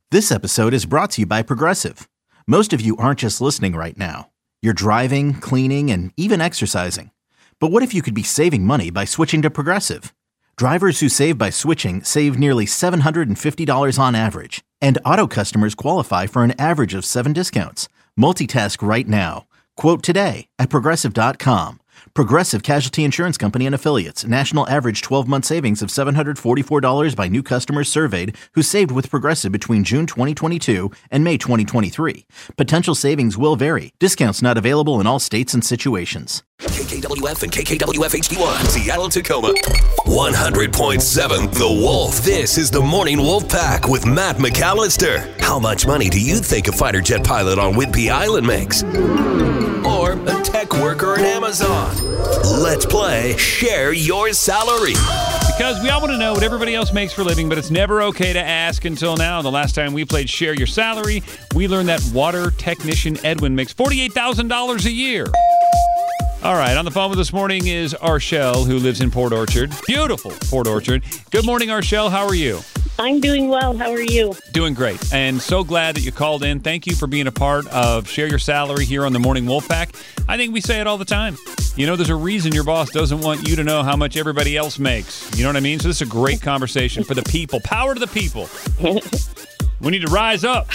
This episode is brought to you by Progressive. Most of you aren't just listening right now. You're driving, cleaning, and even exercising. But what if you could be saving money by switching to Progressive? Drivers who save by switching save nearly $750 on average. And auto customers qualify for an average of 7 discounts. Multitask right now. Quote today at Progressive.com. Progressive Casualty Insurance Company and Affiliates. National average 12-month savings of $744 by new customers surveyed who saved with Progressive between June 2022 and May 2023. Potential savings will vary. Discounts not available in all states and situations. KKWF and KKWF HD1, Seattle, Tacoma. 100.7 The Wolf. This is the Morning Wolf Pack with Matt McAllister. How much money do you think a fighter jet pilot on Whidbey Island makes? Or a tech worker at Amazon? Let's play Share Your Salary. Because we all want to know what everybody else makes for a living, but it's never okay to ask until now. The last time we played Share Your Salary, we learned that water technician Edwin makes $48,000 a year. All right, on the phone with us this morning is Arshel, who lives in Port Orchard. Beautiful Port Orchard. Good morning, Arshel. How are you? I'm doing well. How are you? Doing great. And so glad that you called in. Thank you for being a part of Share Your Salary here on the Morning Wolf Pack. I think we say it all the time. You know, there's a reason your boss doesn't want you to know how much everybody else makes. You know what I mean? So this is a great conversation for the people. Power to the people. We need to rise up.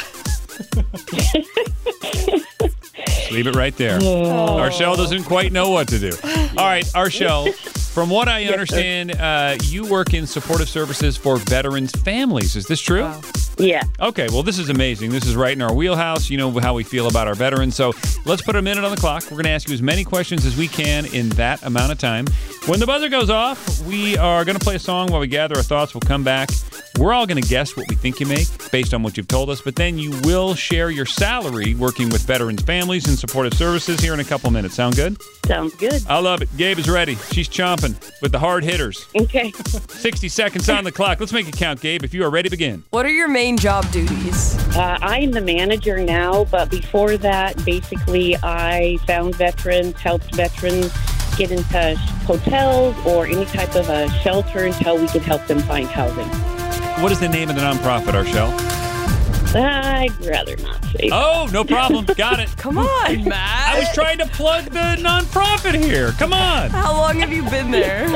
Just leave it right there. Oh. Arshel doesn't quite know what to do. All right, Arshel, from what I understand, you work in supportive services for veterans' families. Is this true? Wow. Yeah. Okay, well, this is amazing. This is right in our wheelhouse. You know how we feel about our veterans. So let's put a minute on the clock. We're going to ask you as many questions as we can in that amount of time. When the buzzer goes off, we are going to play a song while we gather our thoughts. We'll come back. We're all going to guess what we think you make based on what you've told us, but then you will share your salary working with veterans' families and supportive services here in a couple minutes. Sound good? Sounds good. I love it. Gabe is ready. She's chomping with the hard hitters. Okay. 60 seconds on the clock. Let's make it count, Gabe, if you are ready, begin. What are your main job duties? I'm the manager now, but before that, basically, I found veterans, helped veterans get into hotels or any type of a shelter until we could help them find housing. What is the name of the nonprofit, Arshel? I'd rather not say. Oh, no problem. Got it. Come on, Matt. I was trying to plug the nonprofit here. Come on. How long have you been there?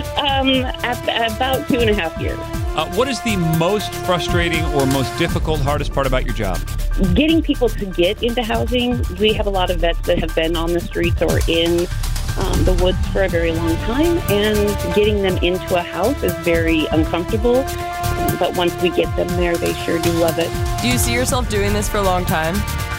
About 2.5 years. What is the most frustrating or most difficult, hardest part about your job? Getting people to get into housing. We have a lot of vets that have been on the streets or in the woods for a very long time, and getting them into a house is very uncomfortable. But once we get them there, they sure do love it. Do you see yourself doing this for a long time?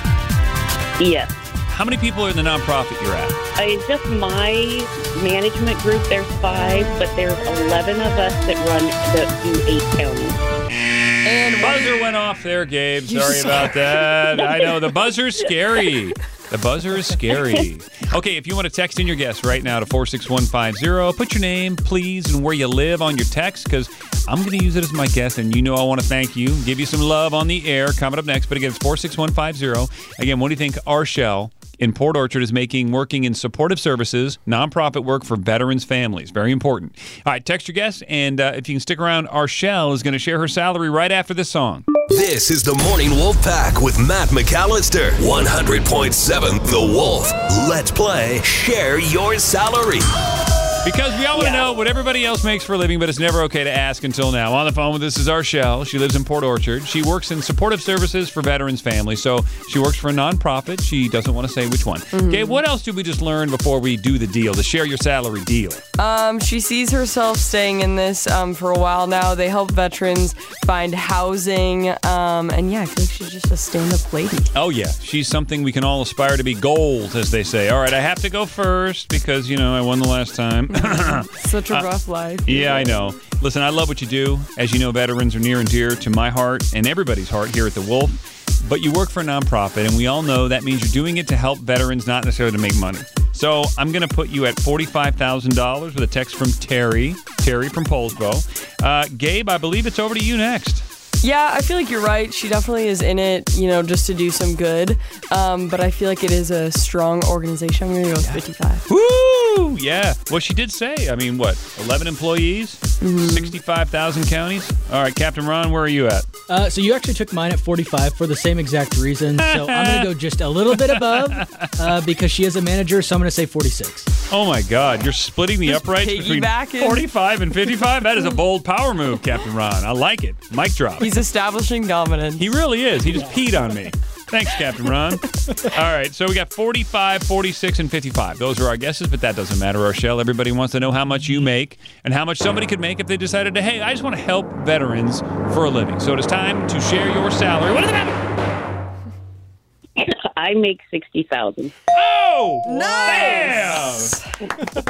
Yes. How many people are in the nonprofit you're at? It's just my management group. There's 5, but there's 11 of us that do 8 counties. And buzzer went off there, Gabe. Sorry about that. I know, the buzzer's scary. The buzzer is scary. Okay, if you want to text in your guess right now to 46150, put your name, please, and where you live on your text, because I'm going to use it as my guess, and you know I want to thank you, give you some love on the air coming up next. But again, it's 46150. Again, what do you think Arshel in Port Orchard is making working in supportive services, nonprofit work for veterans' families? Very important. All right, text your guess, and if you can stick around, Arshel is going to share her salary right after this song. This is the Morning Wolf Pack with Matt McAllister. 100.7 The Wolf. Let's play Share Your Salary. Because we all want to know what everybody else makes for a living, but it's never okay to ask until now. On the phone with us is Arshel. She lives in Port Orchard. She works in supportive services for veterans' families. So she works for a nonprofit. She doesn't want to say which one. Mm-hmm. Okay, what else did we just learn before we do the deal, the Share Your Salary deal? She sees herself staying in this for a while now. They help veterans find housing. And yeah, I feel like she's just a stand-up lady. Oh, yeah. She's something we can all aspire to be gold, as they say. All right, I have to go first because, you know, I won the last time. Such a rough life. Yeah, I know. Listen, I love what you do. As you know, veterans are near and dear to my heart and everybody's heart here at The Wolf. But you work for a nonprofit, and we all know that means you're doing it to help veterans, not necessarily to make money. So I'm going to put you at $45,000 with a text from Terry from Poulsbo. Gabe, I believe it's over to you next. Yeah, I feel like you're right. She definitely is in it, you know, just to do some good. But I feel like it is a strong organization. I'm going to go with 55. Woo! Woo! Yeah. Well, she did say, 11 employees, 65,000 counties. All right, Captain Ron, where are you at? So you actually took mine at 45 for the same exact reason. So I'm going to go just a little bit above because she is a manager, so I'm going to say 46. Oh, my God. You're splitting the uprights between piggybacking. 45 and 55? That is a bold power move, Captain Ron. I like it. Mic drop. He's establishing dominance. He really is. He just peed on me. Thanks, Captain Ron. All right, so we got 45, 46, and 55. Those are our guesses, but that doesn't matter, Rochelle. Everybody wants to know how much you make and how much somebody could make if they decided to, hey, I just want to help veterans for a living. So it is time to share your salary. What does it matter? I make $60,000. Oh! Nice! Damn!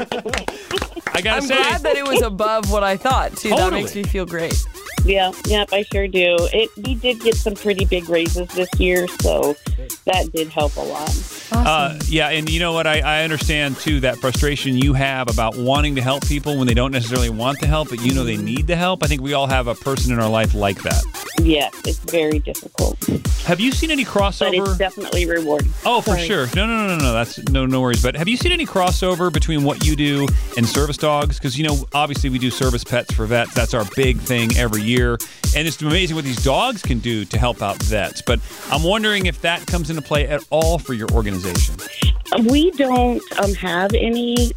I gotta I'm say, glad that it was above what I thought, too. That Totally. makes me feel great. Yeah, I sure do. We did get some pretty big raises this year, so that did help a lot. yeah, and you know what? I understand, too, that frustration you have about wanting to help people when they don't necessarily want to help, but you know they need the help. I think we all have a person in our life like that. Yes, it's very difficult, Have you seen any crossover? but it's definitely rewarding. Oh, for sure. No. That's no worries. But have you seen any crossover between what you do and service dogs? Because, obviously we do service pets for vets. That's our big thing every year. And it's amazing what these dogs can do to help out vets. But I'm wondering if that comes into play at all for your organization. We don't have any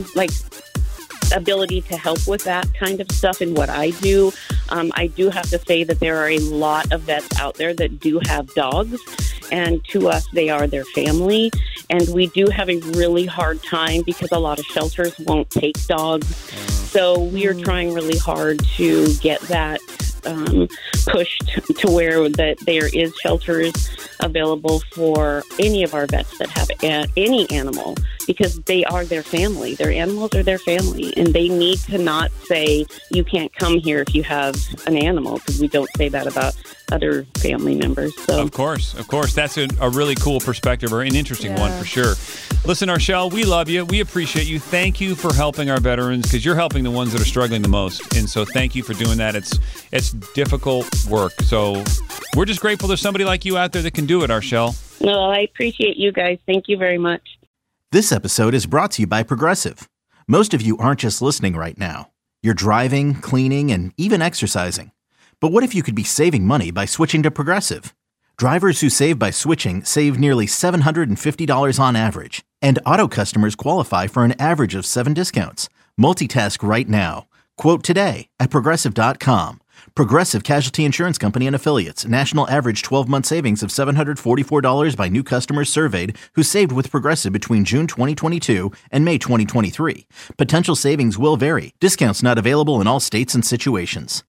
ability to help with that kind of stuff in what I do. I do have to say that there are a lot of vets out there that do have dogs, and to us, they are their family. And we do have a really hard time because a lot of shelters won't take dogs. So we are trying really hard to get that pushed to where that there is shelters available for any of our vets that have any animal, because they are their family. Their animals are their family, and they need to not say you can't come here if you have an animal, because we don't say that about other family members. So Of course. That's a really cool perspective, or an interesting one for sure. Listen, Arshelle, we love you. We appreciate you. Thank you for helping our veterans, because you're helping the ones that are struggling the most. And so thank you for doing that. It's difficult work. So we're just grateful there's somebody like you out there that can do it, Arshelle. no, I appreciate you guys. Thank you very much. This episode is brought to you by Progressive. Most of you aren't just listening right now. You're driving, cleaning, and even exercising. But what if you could be saving money by switching to Progressive? Drivers who save by switching save nearly $750 on average. And auto customers qualify for an average of 7 discounts. Multitask right now. Quote today at Progressive.com. Progressive Casualty Insurance Company and Affiliates. National average 12-month savings of $744 by new customers surveyed who saved with Progressive between June 2022 and May 2023. Potential savings will vary. Discounts not available in all states and situations.